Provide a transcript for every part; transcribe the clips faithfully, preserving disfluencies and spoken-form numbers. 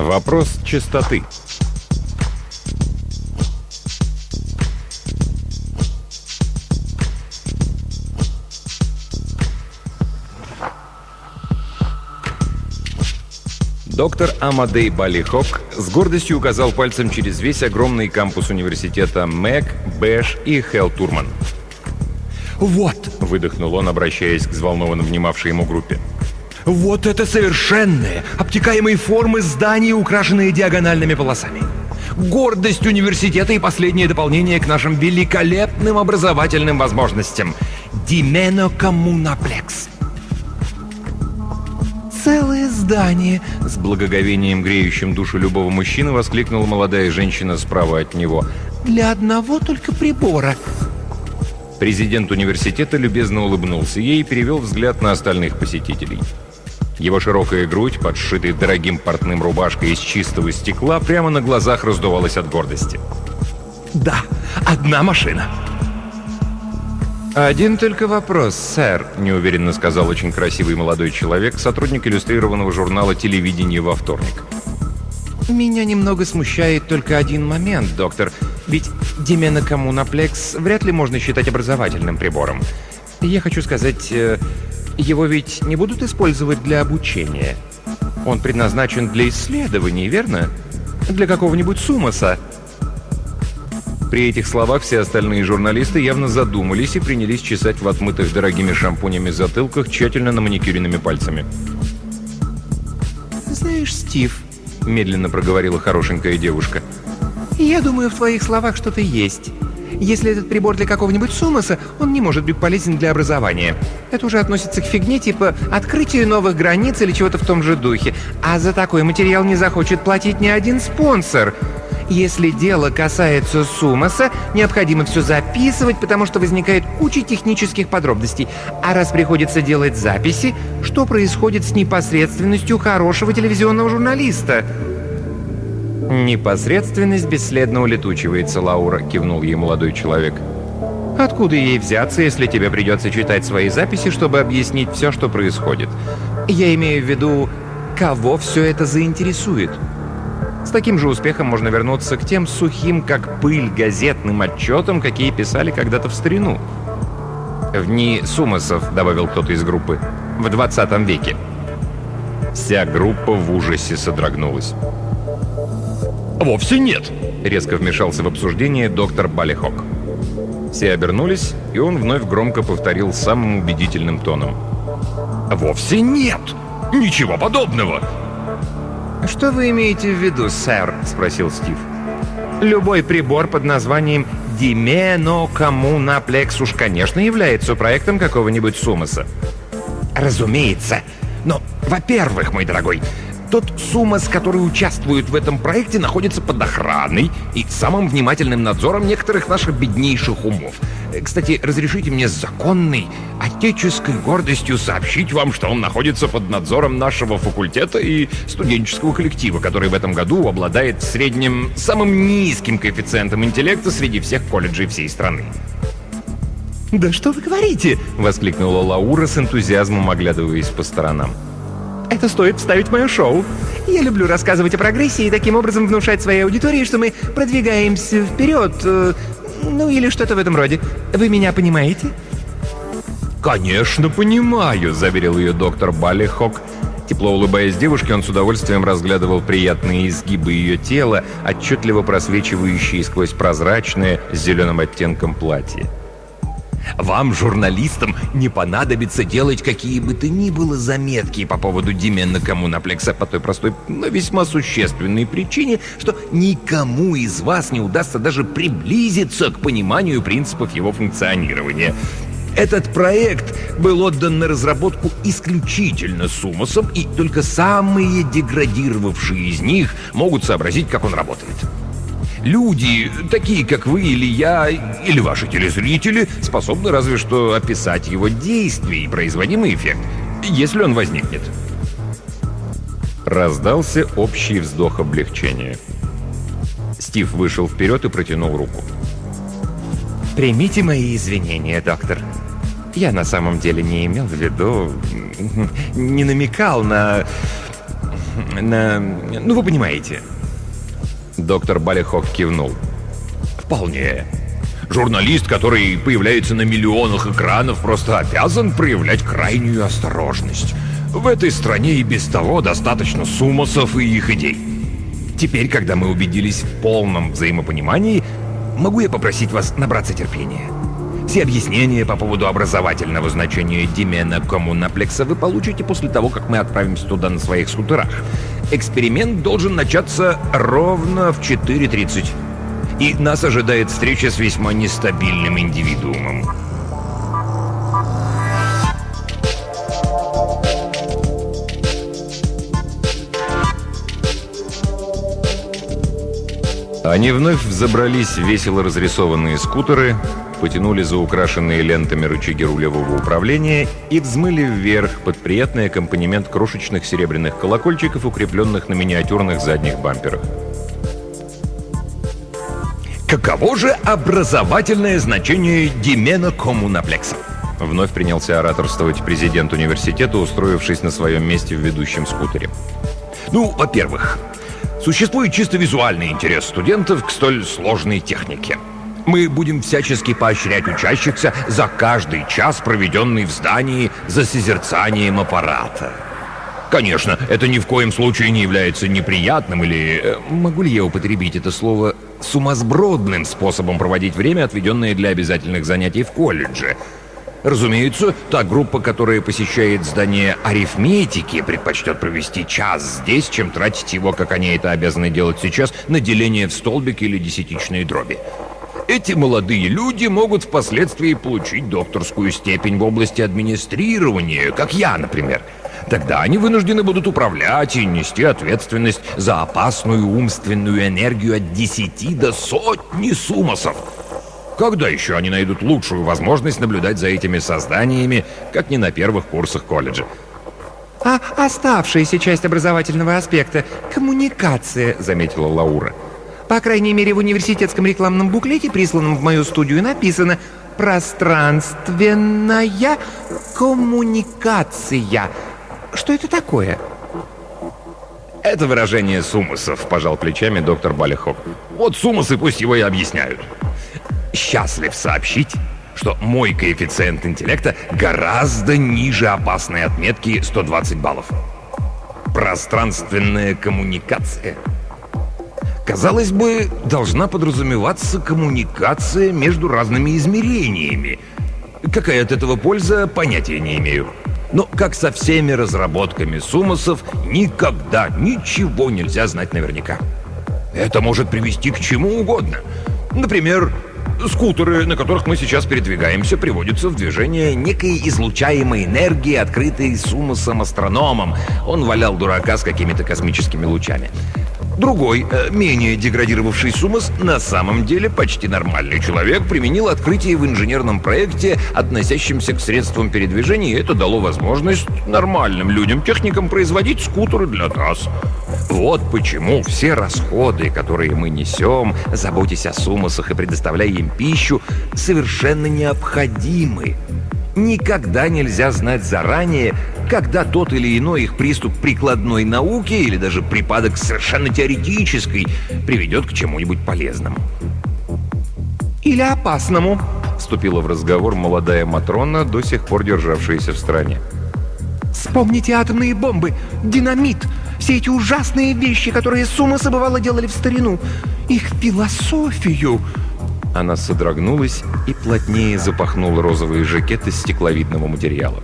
Вопрос чистоты. Доктор Амадей Балихок с гордостью указал пальцем через весь огромный кампус университета Мэг, Бэш и Хелл Турман. «Вот!» — выдохнул он, обращаясь к взволнованно внимавшей ему группе. «Вот это совершенные, обтекаемые формы зданий, украшенные диагональными полосами. Гордость университета и последнее дополнение к нашим великолепным образовательным возможностям. Димено Коммунаплекс». «Целое здание!» — с благоговением, греющим душу любого мужчины, воскликнула молодая женщина справа от него. «Для одного только прибора». Президент университета любезно улыбнулся ей и перевел взгляд на остальных посетителей. Его широкая грудь, подшитая дорогим портным рубашкой из чистого стекла, прямо на глазах раздувалась от гордости. «Да, одна машина». «Один только вопрос, сэр», — неуверенно сказал очень красивый молодой человек, сотрудник иллюстрированного журнала «Телевидение во вторник». «Меня немного смущает только один момент, доктор. Ведь Димено Коммунаплекс вряд ли можно считать образовательным прибором. Я хочу сказать, его ведь не будут использовать для обучения. Он предназначен для исследований, верно? Для какого-нибудь Сумоса». При этих словах все остальные журналисты явно задумались и принялись чесать в отмытых дорогими шампунями затылках тщательно наманикюренными пальцами. «Знаешь, Стив», — медленно проговорила хорошенькая девушка, «я думаю, в твоих словах что-то есть. Если этот прибор для какого-нибудь Сумоса, он не может быть полезен для образования. Это уже относится к фигне типа открытию новых границ или чего-то в том же духе. А за такой материал не захочет платить ни один спонсор. Если дело касается Сумоса, необходимо все записывать, потому что возникает куча технических подробностей. А раз приходится делать записи, что происходит с непосредственностью хорошего телевизионного журналиста?» «Непосредственность бесследно улетучивается, Лаура», — кивнул ей молодой человек. «Откуда ей взяться, если тебе придется читать свои записи, чтобы объяснить все, что происходит? Я имею в виду, кого все это заинтересует. С таким же успехом можно вернуться к тем сухим, как пыль, газетным отчетам, какие писали когда-то в старину. В дни Сумосов», — добавил кто-то из группы, — «в двадцатом веке». Вся группа в ужасе содрогнулась. «Вовсе нет!» — резко вмешался в обсуждение доктор Балихок. Все обернулись, и он вновь громко повторил самым убедительным тоном. «Вовсе нет! Ничего подобного!» «Что вы имеете в виду, сэр?» — спросил Стив. «Любой прибор под названием Димено Коммунаплекс уж, конечно, является проектом какого-нибудь Сумоса». «Разумеется! Но, во-первых, мой дорогой, тот Сумос, который участвует в этом проекте, находится под охраной и самым внимательным надзором некоторых наших беднейших умов. Кстати, разрешите мне с законной, отеческой гордостью сообщить вам, что он находится под надзором нашего факультета и студенческого коллектива, который в этом году обладает в среднем самым низким коэффициентом интеллекта среди всех колледжей всей страны». «Да что вы говорите?» — воскликнула Лаура с энтузиазмом, оглядываясь по сторонам. «Это стоит вставить в мое шоу. Я люблю рассказывать о прогрессе и таким образом внушать своей аудитории, что мы продвигаемся вперед, э, ну или что-то в этом роде. Вы меня понимаете?» «Конечно, понимаю», — заверил ее доктор Балихок. Тепло улыбаясь девушке, он с удовольствием разглядывал приятные изгибы ее тела, отчетливо просвечивающие сквозь прозрачное с зеленым оттенком платье. «Вам, журналистам, не понадобится делать какие бы то ни было заметки по поводу Димено Коммунаплекса по той простой, но весьма существенной причине, что никому из вас не удастся даже приблизиться к пониманию принципов его функционирования. Этот проект был отдан на разработку исключительно Сумосом, и только самые деградировавшие из них могут сообразить, как он работает. Люди, такие как вы или я, или ваши телезрители, способны разве что описать его действия и производимый эффект, если он возникнет». Раздался общий вздох облегчения. Стив вышел вперед и протянул руку. «Примите мои извинения, доктор. Я на самом деле не имел в виду, не намекал на... на... Ну, вы понимаете. Доктор Балихок кивнул. Вполне. Журналист, который появляется на миллионах экранов, просто обязан проявлять крайнюю осторожность. В этой стране и без того достаточно сумасов и их идей. Теперь, когда мы убедились в полном взаимопонимании, могу я попросить вас набраться терпения? Все объяснения по поводу образовательного значения Димена коммунаплекса вы получите после того, как мы отправимся туда на своих скутерах. Эксперимент должен начаться ровно в четыре тридцать. И нас ожидает встреча с весьма нестабильным индивидуумом. Они вновь взобрались в весело разрисованные скутеры, потянули за украшенные лентами рычаги рулевого управления и взмыли вверх под приятный аккомпанемент крошечных серебряных колокольчиков, укрепленных на миниатюрных задних бамперах. Каково же образовательное значение Димена коммунаплекса? Вновь принялся ораторствовать президент университета, устроившись на своем месте в ведущем скутере. Ну, во-первых, существует чисто визуальный интерес студентов к столь сложной технике. Мы будем всячески поощрять учащихся за каждый час, проведенный в здании за созерцанием аппарата. Конечно, это ни в коем случае не является неприятным или, могу ли я употребить это слово, сумасбродным способом проводить время, отведенное для обязательных занятий в колледже. Разумеется, та группа, которая посещает здание арифметики, предпочтет провести час здесь, чем тратить его, как они это обязаны делать сейчас, на деление в столбик или десятичные дроби. Эти молодые люди могут впоследствии получить докторскую степень в области администрирования, как я, например. Тогда они вынуждены будут управлять и нести ответственность за опасную умственную энергию от десяти до сотни сумасов. Когда еще они найдут лучшую возможность наблюдать за этими созданиями, как не на первых курсах колледжа? «А оставшаяся часть образовательного аспекта — коммуникация», — заметила Лаура. «По крайней мере, в университетском рекламном буклете, присланном в мою студию, написано «пространственная коммуникация». Что это такое?» Это выражение сумасов, пожал плечами доктор Балихок. Вот сумасы пусть его и объясняют. Счастлив сообщить, что мой коэффициент интеллекта гораздо ниже опасной отметки сто двадцать баллов. Пространственная коммуникация. Казалось бы, должна подразумеваться коммуникация между разными измерениями. Какая от этого польза, понятия не имею. Но, как со всеми разработками сумасов, никогда ничего нельзя знать наверняка. Это может привести к чему угодно. Например, скутеры, на которых мы сейчас передвигаемся, приводятся в движение некой излучаемой энергии, открытой сумасом-астрономом. Он валял дурака с какими-то космическими лучами. Другой, менее деградировавший сумас, на самом деле почти нормальный человек, применил открытие в инженерном проекте, относящемся к средствам передвижения, и это дало возможность нормальным людям-техникам производить скутеры для трасс. Вот почему все расходы, которые мы несем, заботясь о сумасах и предоставляя им пищу, совершенно необходимы. Никогда нельзя знать заранее, когда тот или иной их приступ прикладной науки или даже припадок совершенно теоретической приведет к чему-нибудь полезному. «Или опасному», — вступила в разговор молодая Матрона, до сих пор державшаяся в стороне. «Вспомните атомные бомбы, динамит, все эти ужасные вещи, которые сумасы бывало делали в старину, их философию». Она содрогнулась и плотнее запахнула розовый жакет из стекловидного материала.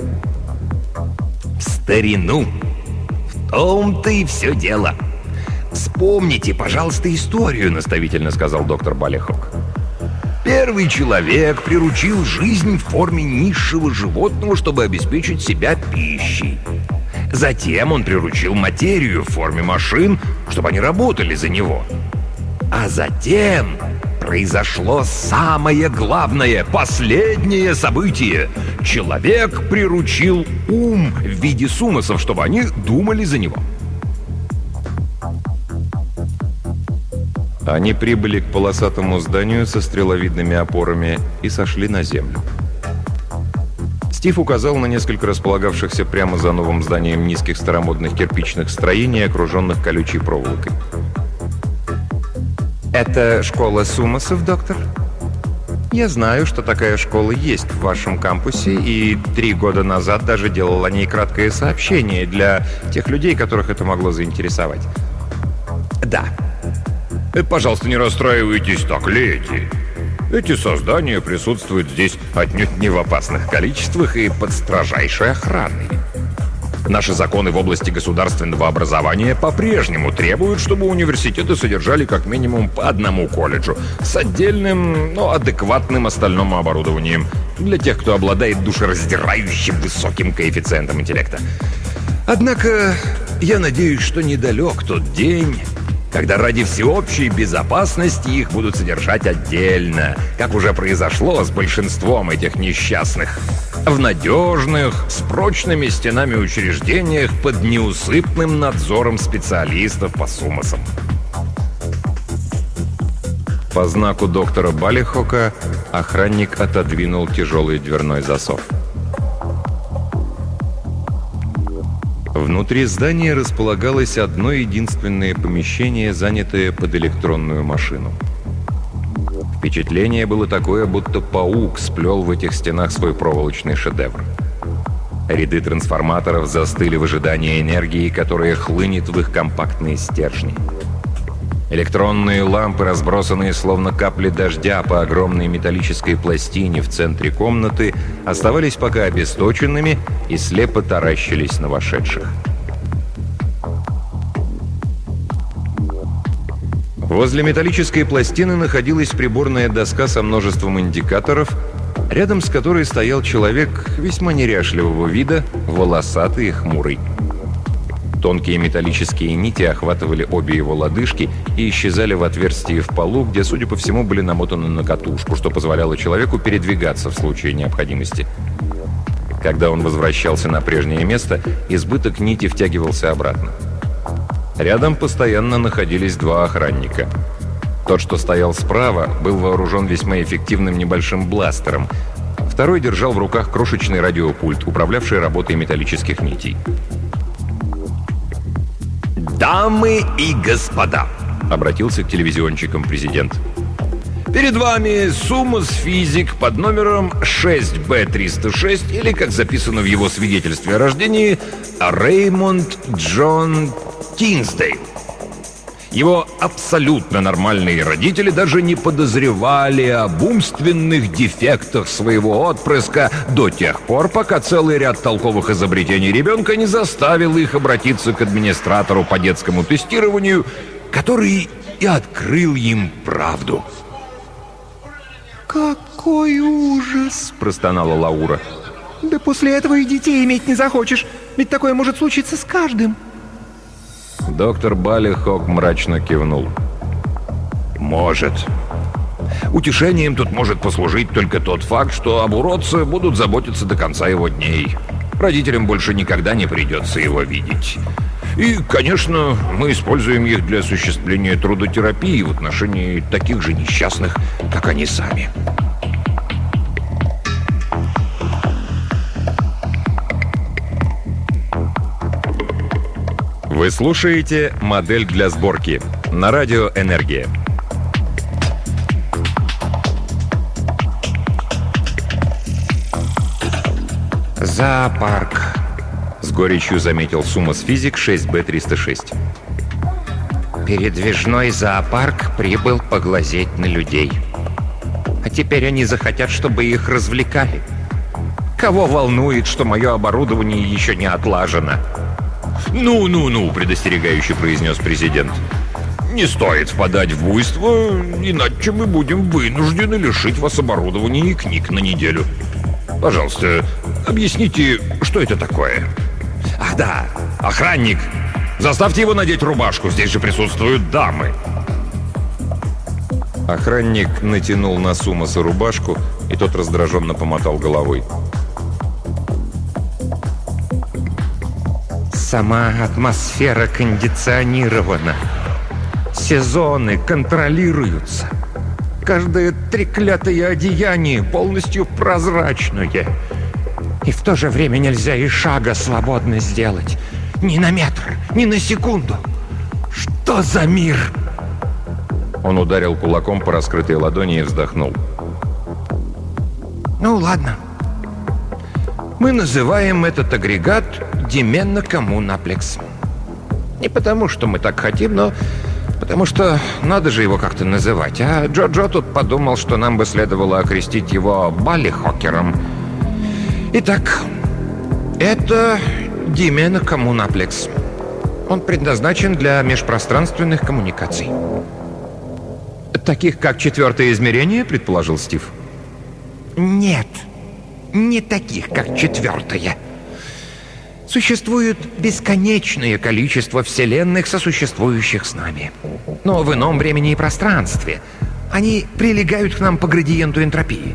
В старину. В том-то и все дело. Вспомните, пожалуйста, историю, наставительно сказал доктор Балихок. Первый человек приручил жизнь в форме низшего животного, чтобы обеспечить себя пищей. Затем он приручил материю в форме машин, чтобы они работали за него. А затем произошло самое главное, последнее событие. Человек приручил ум в виде сумасов, чтобы они думали за него. Они прибыли к полосатому зданию со стреловидными опорами и сошли на землю. Стив указал на несколько располагавшихся прямо за новым зданием низких старомодных кирпичных строений, окруженных колючей проволокой. «Это школа Сумасов, доктор? Я знаю, что такая школа есть в вашем кампусе, и три года назад даже делал о ней краткое сообщение для тех людей, которых это могло заинтересовать». «Да». Пожалуйста, не расстраивайтесь так, леди. Эти создания присутствуют здесь отнюдь не в опасных количествах и под строжайшей охраной. Наши законы в области государственного образования по-прежнему требуют, чтобы университеты содержали как минимум по одному колледжу с отдельным, но адекватным остальному оборудованием для тех, кто обладает душераздирающим высоким коэффициентом интеллекта. Однако я надеюсь, что недалек тот день, когда ради всеобщей безопасности их будут содержать отдельно, как уже произошло с большинством этих несчастных, в надежных, с прочными стенами учреждениях под неусыпным надзором специалистов по Сумасам. По знаку доктора Балихока охранник отодвинул тяжелый дверной засов. Внутри здания располагалось одно единственное помещение, занятое под электронную машину. Впечатление было такое, будто паук сплел в этих стенах свой проволочный шедевр. Ряды трансформаторов застыли в ожидании энергии, которая хлынет в их компактные стержни. Электронные лампы, разбросанные словно капли дождя по огромной металлической пластине в центре комнаты, оставались пока обесточенными и слепо таращились на вошедших. Возле металлической пластины находилась приборная доска со множеством индикаторов, рядом с которой стоял человек весьма неряшливого вида, волосатый и хмурый. Тонкие металлические нити охватывали обе его лодыжки и исчезали в отверстии в полу, где, судя по всему, были намотаны на катушку, что позволяло человеку передвигаться в случае необходимости. Когда он возвращался на прежнее место, избыток нити втягивался обратно. Рядом постоянно находились два охранника. Тот, что стоял справа, был вооружен весьма эффективным небольшим бластером. Второй держал в руках крошечный радиопульт, управлявший работой металлических нитей. «Дамы и господа!» — обратился к телевизионщикам президент. «Перед вами Сумас физик под номером шесть бэ триста шесть, или, как записано в его свидетельстве о рождении, Реймонд Джон Тинсдейл. Его абсолютно нормальные родители даже не подозревали об умственных дефектах своего отпрыска до тех пор, пока целый ряд толковых изобретений ребенка не заставил их обратиться к администратору по детскому тестированию, который и открыл им правду». «Какой ужас!» — простонала Лаура. «Да после этого и детей иметь не захочешь, ведь такое может случиться с каждым». Доктор Балихок мрачно кивнул. «Может. Утешением тут может послужить только тот факт, что об уродце будут заботиться до конца его дней. Родителям больше никогда не придется его видеть. И, конечно, мы используем их для осуществления трудотерапии в отношении таких же несчастных, как они сами». Вы слушаете «Модель для сборки» на радио «Энергия». «Зоопарк», — с горечью заметил Сумас физик шесть бэ триста шесть. «Передвижной зоопарк прибыл поглазеть на людей. А теперь они захотят, чтобы их развлекали. Кого волнует, что мое оборудование еще не отлажено?» «Ну-ну-ну», — предостерегающе произнес президент. «Не стоит впадать в буйство, иначе мы будем вынуждены лишить вас оборудования и книг на неделю. Пожалуйста, объясните, что это такое?» «Ах да, охранник! Заставьте его надеть рубашку, здесь же присутствуют дамы!» Охранник натянул на Сумаса рубашку, и тот раздраженно помотал головой. Сама атмосфера кондиционирована. Сезоны контролируются. Каждое треклятое одеяние полностью прозрачное. И в то же время нельзя и шага свободно сделать. Ни на метр, ни на секунду. Что за мир? Он ударил кулаком по раскрытой ладони и вздохнул. Ну ладно. Мы называем этот агрегат Дименно-коммунаплекс. Не потому, что мы так хотим, но потому что надо же его как-то называть. А Джо-Джо тут подумал, что нам бы следовало окрестить его Баллихокером. Итак, это Дименно-коммунаплекс. Он предназначен для межпространственных коммуникаций. «Таких, как четвертое измерение?» — предположил Стив. Нет, не таких, как четвертое. Существует бесконечное количество вселенных, сосуществующих с нами. Но в ином времени и пространстве. Они прилегают к нам по градиенту энтропии.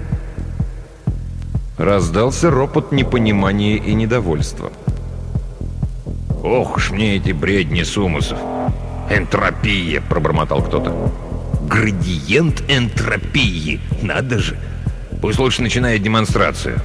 Раздался ропот непонимания и недовольства. «Ох уж мне эти бредни сумусов! Энтропия!» — пробормотал кто-то. «Градиент энтропии! Надо же! Пусть лучше начинает демонстрацию».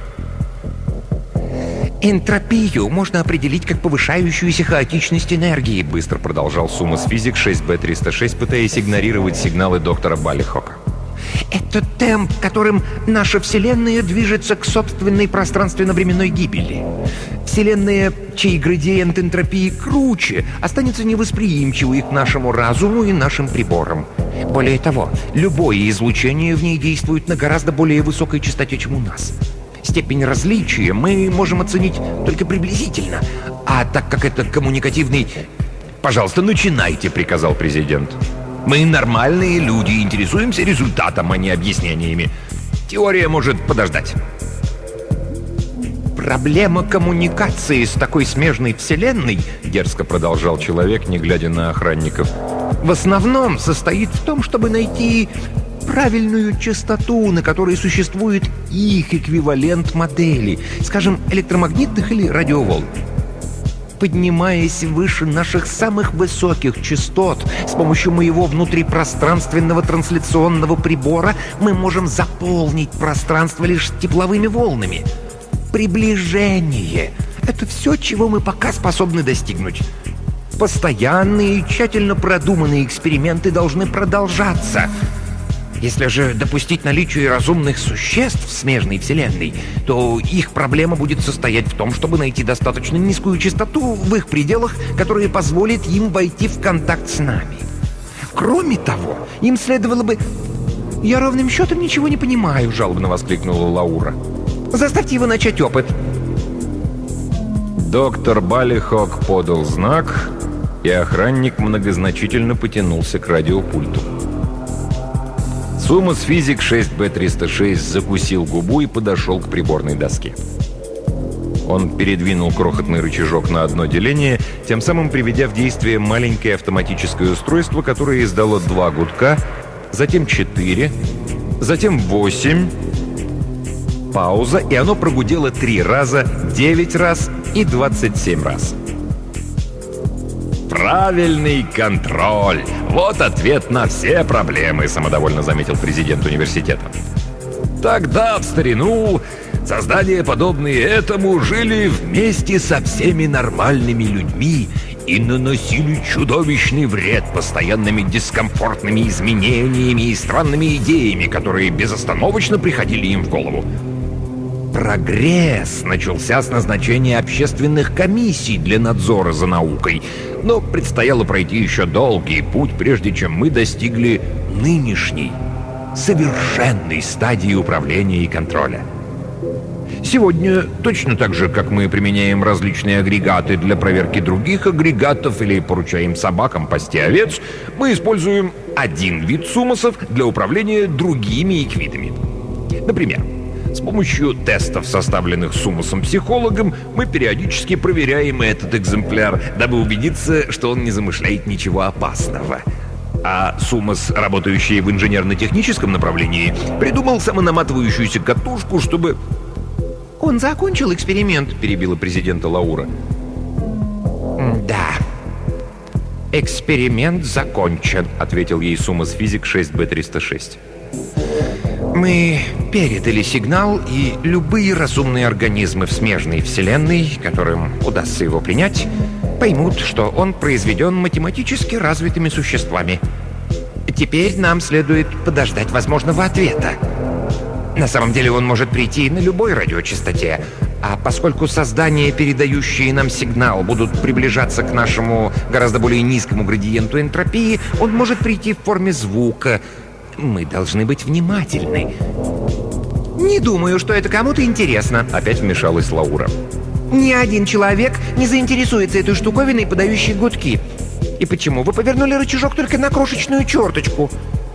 Энтропию можно определить как повышающуюся хаотичность энергии, Быстро продолжал Сумас Физик шесть бэ триста шесть, пытаясь игнорировать сигналы доктора Баллихока. Это темп, которым наша Вселенная движется к собственной пространственно-временной гибели. Вселенная, чей градиент энтропии круче, останется невосприимчивой к нашему разуму и нашим приборам. Более того, любое излучение в ней действует на гораздо более высокой частоте, чем у нас. Степень различия мы можем оценить только приблизительно, а так как это коммуникативный... «Пожалуйста, начинайте», — приказал президент. «Мы нормальные люди, интересуемся результатом, а не объяснениями. Теория может подождать». «Проблема коммуникации с такой смежной Вселенной, — дерзко продолжал человек, не глядя на охранников, — в основном состоит в том, чтобы найти правильную частоту, на которой существует их эквивалент модели, скажем, электромагнитных или радиоволн. Поднимаясь выше наших самых высоких частот, с помощью моего внутрипространственного трансляционного прибора мы можем заполнить пространство лишь тепловыми волнами. Приближение — это все, чего мы пока способны достигнуть. Постоянные и тщательно продуманные эксперименты должны продолжаться. Если же допустить наличие разумных существ в смежной Вселенной, то их проблема будет состоять в том, чтобы найти достаточно низкую частоту в их пределах, которая позволит им войти в контакт с нами. Кроме того, им следовало бы... «Я ровным счетом ничего не понимаю», — жалобно воскликнула Лаура. «Заставьте его начать опыт». Доктор Баллихок подал знак, и охранник многозначительно потянулся к радиопульту. Сумас Физик шесть бэ триста шесть закусил губу и подошел к приборной доске. Он передвинул крохотный рычажок на одно деление, тем самым приведя в действие маленькое автоматическое устройство, которое издало два гудка, затем четыре, затем восемь, пауза, и оно прогудело три раза, девять раз и двадцать семь раз. «Правильный контроль! Вот ответ на все проблемы», — самодовольно заметил президент университета. «Тогда, в старину, создания, подобные этому, жили вместе со всеми нормальными людьми и наносили чудовищный вред постоянными дискомфортными изменениями и странными идеями, которые безостановочно приходили им в голову. Прогресс начался с назначения общественных комиссий для надзора за наукой, но предстояло пройти еще долгий путь, прежде чем мы достигли нынешней, совершенной стадии управления и контроля. Сегодня, точно так же, как мы применяем различные агрегаты для проверки других агрегатов или поручаем собакам пасти овец, мы используем один вид сумасов для управления другими эквидами. Например, с помощью тестов, составленных сумасом-психологом, мы периодически проверяем этот экземпляр, дабы убедиться, что он не замышляет ничего опасного. А сумас, работающий в инженерно-техническом направлении, придумал самонаматывающуюся катушку, чтобы... «Он закончил эксперимент», — перебила президента Лаура. «Да, эксперимент закончен», — ответил ей Сумас Физик шесть бэ триста шесть. Мы передали сигнал, и любые разумные организмы в смежной вселенной, которым удастся его принять, поймут, что он произведен математически развитыми существами. Теперь нам следует подождать возможного ответа. На самом деле он может прийти на любой радиочастоте, а поскольку создания, передающие нам сигнал, будут приближаться к нашему гораздо более низкому градиенту энтропии, он может прийти в форме звука. Мы должны быть внимательны. «Не думаю, что это кому-то интересно», — опять вмешалась Лаура. «Ни один человек не заинтересуется этой штуковиной, подающей гудки. И почему вы повернули рычажок только на крошечную черточку?»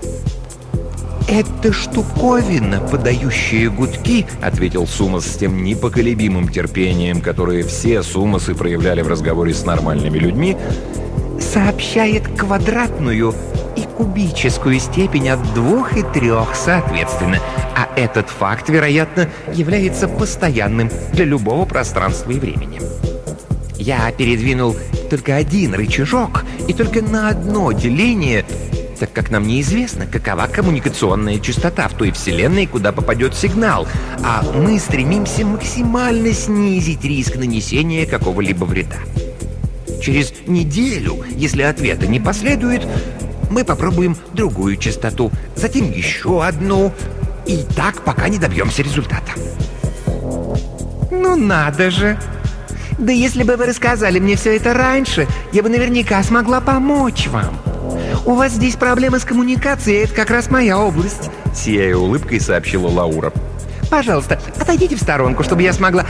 «Это штуковина, подающая гудки», — ответил Сумас с тем непоколебимым терпением, которое все Сумасы проявляли в разговоре с нормальными людьми, «сообщает квадратную и кубическую степень от двух и трех соответственно. А этот факт, вероятно, является постоянным для любого пространства и времени. Я передвинул только один рычажок и только на одно деление, так как нам неизвестно, какова коммуникационная частота в той вселенной, куда попадет сигнал, а мы стремимся максимально снизить риск нанесения какого-либо вреда. Через неделю, если ответа не последует, мы попробуем другую частоту, затем еще одну, и так, пока не добьемся результата». «Ну надо же! Да если бы вы рассказали мне все это раньше, я бы наверняка смогла помочь вам. У вас здесь проблемы с коммуникацией, это как раз моя область», — сияя улыбкой сообщила Лаура. «Пожалуйста, отойдите в сторонку, чтобы я смогла...»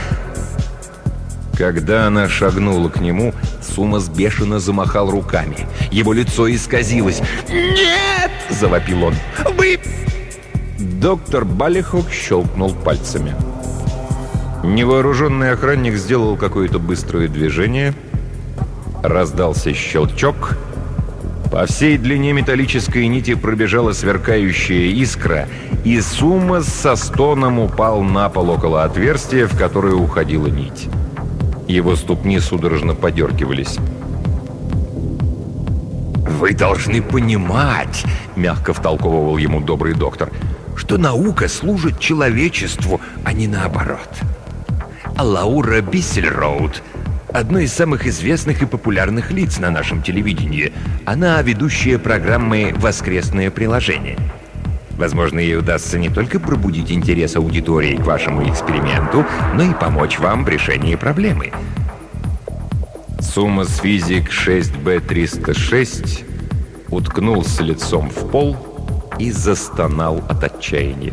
Когда она шагнула к нему, Сумас бешено замахал руками. Его лицо исказилось. «Нет!» — завопил он. «Вы...» Доктор Балихок щелкнул пальцами. Невооруженный охранник сделал какое-то быстрое движение. Раздался щелчок. По всей длине металлической нити пробежала сверкающая искра, и Сумас со стоном упал на пол около отверстия, в которое уходила нить. Его ступни судорожно подергивались. «Вы должны понимать», — мягко втолковывал ему добрый доктор, «что наука служит человечеству, а не наоборот. Лаура Биссельроуд — одно из самых известных и популярных лиц на нашем телевидении. Она ведущая программы «Воскресное приложение». Возможно, ей удастся не только пробудить интерес аудитории к вашему эксперименту, но и помочь вам в решении проблемы. Сумас физик шесть бэ триста шесть уткнулся лицом в пол и застонал от отчаяния.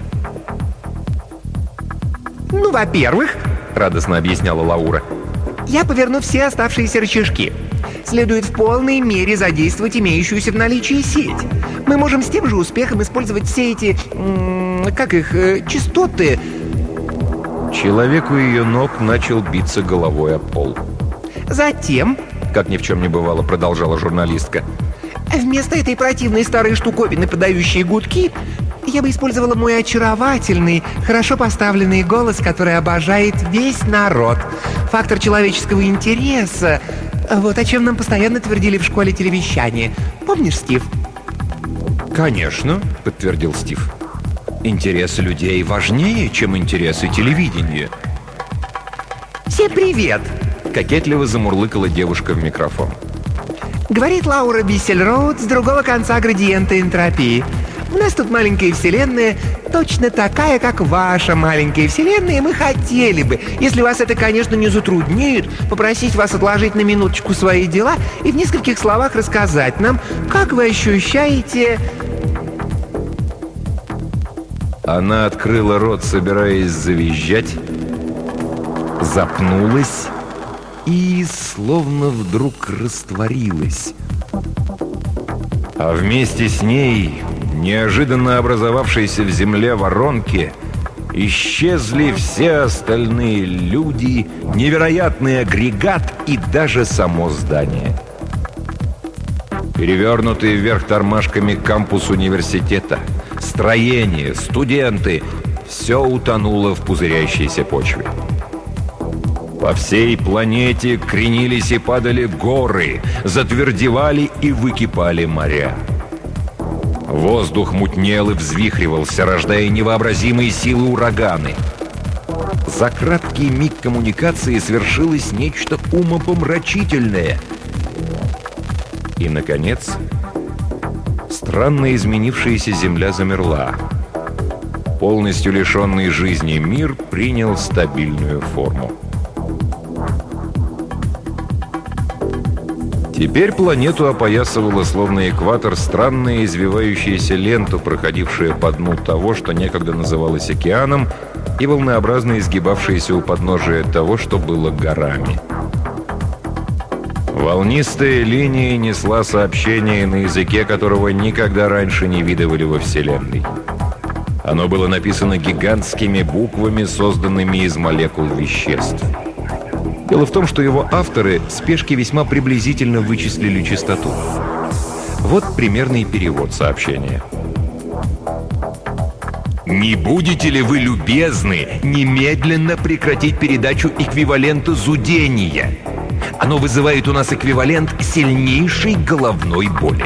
«Ну, во-первых, — радостно объясняла Лаура, — я поверну все оставшиеся рычажки. Следует в полной мере задействовать имеющуюся в наличии сеть. Мы можем с тем же успехом использовать все эти... м- как их... Э, частоты...» Человек у ее ног начал биться головой о пол. «Затем, — как ни в чем не бывало, продолжала журналистка, — вместо этой противной старой штуковины, подающей гудки, я бы использовала мой очаровательный, хорошо поставленный голос, который обожает весь народ. Фактор человеческого интереса. Вот о чем нам постоянно твердили в школе телевещания. Помнишь, Стив?» «Конечно», — подтвердил Стив. «Интересы людей важнее, чем интересы телевидения». «Всем привет!» — кокетливо замурлыкала девушка в микрофон. Говорит Лаура Биссельроуд с другого конца градиента энтропии. У нас тут маленькая вселенная, точно такая, как ваша маленькая вселенная, и мы хотели бы, если вас это, конечно, не затруднит, попросить вас отложить на минуточку свои дела и в нескольких словах рассказать нам, как вы ощущаете...» Она открыла рот, собираясь завизжать, запнулась и словно вдруг растворилась. А вместе с ней, неожиданно образовавшейся в земле воронке, исчезли все остальные люди, невероятный агрегат и даже само здание. Перевернутый вверх тормашками кампус университета, строение, студенты — все утонуло в пузырящейся почве. По всей планете кренились и падали горы, затвердевали и выкипали моря. Воздух мутнел и взвихривался, рождая невообразимые силы ураганы. За краткий миг коммуникации свершилось нечто умопомрачительное. И, наконец, странно изменившаяся Земля замерла. Полностью лишенный жизни мир принял стабильную форму. Теперь планету опоясывала словно экватор странная извивающаяся лента, проходившая по дну того, что некогда называлось океаном, и волнообразно изгибавшаяся у подножия того, что было горами. Волнистая линия несла сообщение, на языке которого никогда раньше не видывали во Вселенной. Оно было написано гигантскими буквами, созданными из молекул веществ. Дело в том, что его авторы в спешке весьма приблизительно вычислили частоту. Вот примерный перевод сообщения. «Не будете ли вы любезны немедленно прекратить передачу эквивалента зудения? Оно вызывает у нас эквивалент сильнейшей головной боли».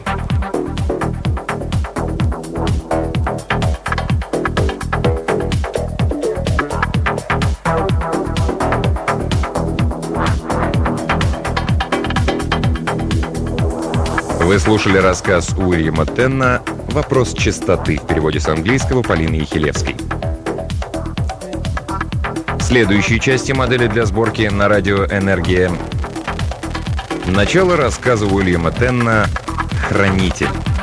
Вы слушали рассказ Уильяма Тенна «Вопрос частоты» в переводе с английского Полины Ехилевской. В следующей части модели для сборки на радио «Энергия» начало рассказа Уильяма Тенна «Хранитель».